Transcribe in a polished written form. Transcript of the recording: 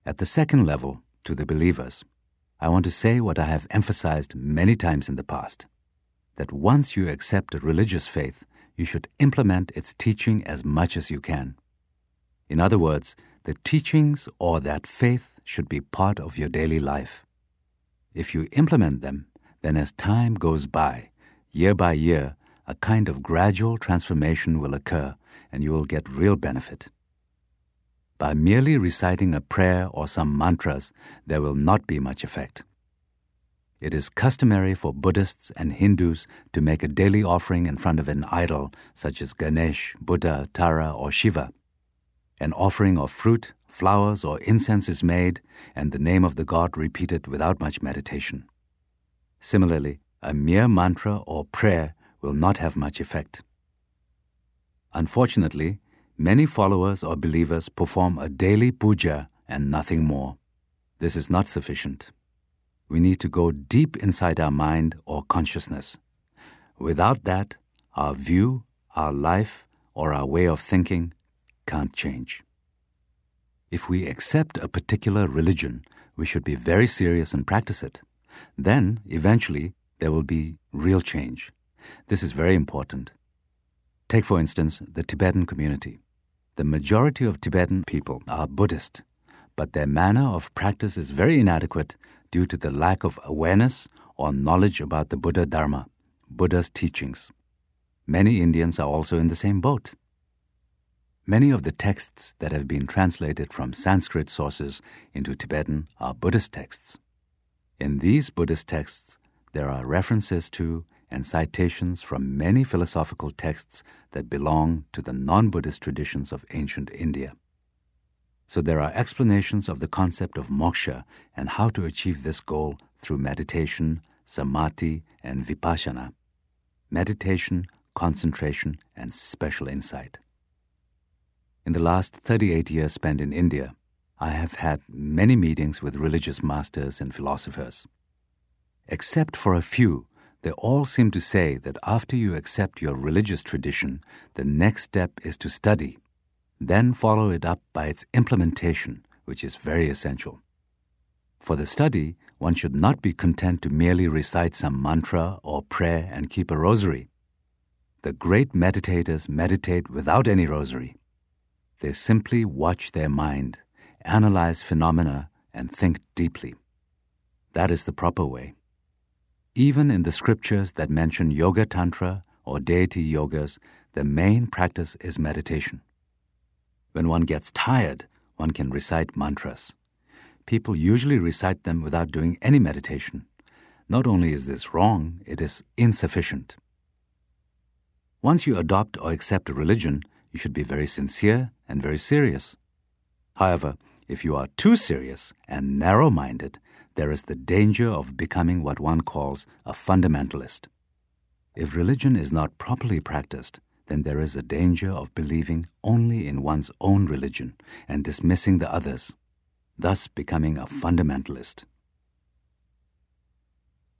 At the second level, to the believers, I want to say what I have emphasized many times in the past, that once you accept a religious faith, you should implement its teaching as much as you can. In other words, the teachings or that faith should be part of your daily life. If you implement them, then as time goes by, year by year, a kind of gradual transformation will occur and you will get real benefit. By merely reciting a prayer or some mantras, there will not be much effect. It is customary for Buddhists and Hindus to make a daily offering in front of an idol such as Ganesh, Buddha, Tara, or Shiva. An offering of fruit, flowers, or incense is made, and the name of the god repeated without much meditation. Similarly, a mere mantra or prayer will not have much effect. Unfortunately, many followers or believers perform a daily puja and nothing more. This is not sufficient. We need to go deep inside our mind or consciousness. Without that, our view, our life, or our way of thinking can't change. If we accept a particular religion, we should be very serious and practice it. Then, eventually, there will be real change. This is very important. Take, for instance, the Tibetan community. The majority of Tibetan people are Buddhist, but their manner of practice is very inadequate due to the lack of awareness or knowledge about the Buddha Dharma, Buddha's teachings. Many Indians are also in the same boat. Many of the texts that have been translated from Sanskrit sources into Tibetan are Buddhist texts. In these Buddhist texts, there are references to and citations from many philosophical texts that belong to the non-Buddhist traditions of ancient India. So there are explanations of the concept of moksha and how to achieve this goal through meditation, samadhi, and vipassana. Meditation, concentration, and special insight. In the last 38 years spent in India, I have had many meetings with religious masters and philosophers. Except for a few, they all seem to say that after you accept your religious tradition, the next step is to study, then follow it up by its implementation, which is very essential. For the study, one should not be content to merely recite some mantra or prayer and keep a rosary. The great meditators meditate without any rosary. They simply watch their mind, analyze phenomena, and think deeply. That is the proper way. Even in the scriptures that mention yoga tantra or deity yogas, the main practice is meditation. When one gets tired, one can recite mantras. People usually recite them without doing any meditation. Not only is this wrong, it is insufficient. Once you adopt or accept a religion, you should be very sincere and very serious. However, if you are too serious and narrow-minded, there is the danger of becoming what one calls a fundamentalist. If religion is not properly practiced, then there is a danger of believing only in one's own religion and dismissing the others, thus becoming a fundamentalist.